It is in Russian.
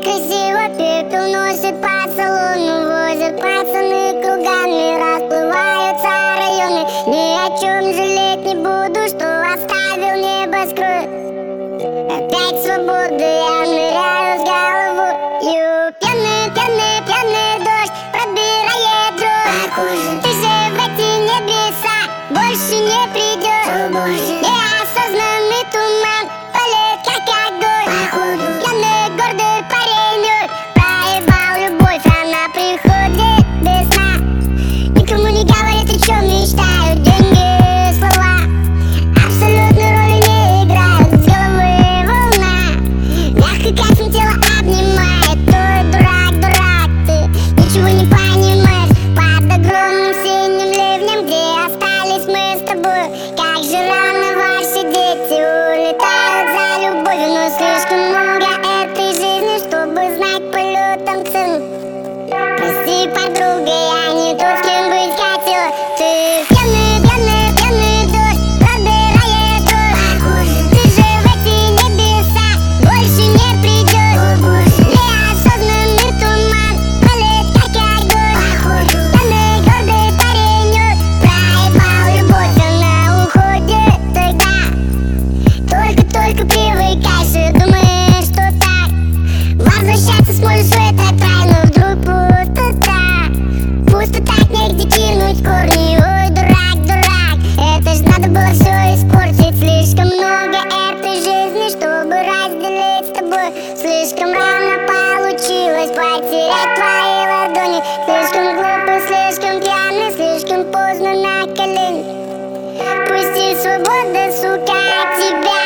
красиво пепел носит по салону, возят пацаны кругами, расплываются районы. Ни о чем жалеть не буду, что оставил небоскреб. Опять свобода, я ныряю с головою. Пьяный, пьяный, пьяный дождь пробирает дрожь. Ты же в эти небеса больше не придешь. Неосознанный туман полет как огонь. Пьяный гордый парень проебал любовь, она приходит без сна. Никому не говорит, о чем мечтают деньги, слова. Абсолютной роли не играют, с головы волна. Мягко кайфом тело обнимает. Ой, дурак, дурак, ты ничего не понимаешь. Под огромным синим ливнем, где остались мы с тобой. Как же рано ваши дети улетают за любовью. Но слишком много этой жизни, чтобы знать полетом цену. Прости, подруга, я не тот, с кем быть хотела. Ты пьяный, пьяный, пьяный дождь пробирает дрожь. Ты же в эти небеса больше не придешь. Неосознанный туман полет как огонь. Пьяный гордый парень проебал любовь, она уходит тогда. Только привыкайся, думаешь, что так возвращаться сможешь в этот рай, но вдруг пусто так, негде кинуть корни. Ой, дурак, дурак, это ж надо было все испортить. Слишком много этой жизни, чтобы разделить с тобой. Слишком рано получилось потерять твои ладони. Слишком глупый, слишком пьяный, слишком поздно на колени. Пусти, свобода, сука, от тебя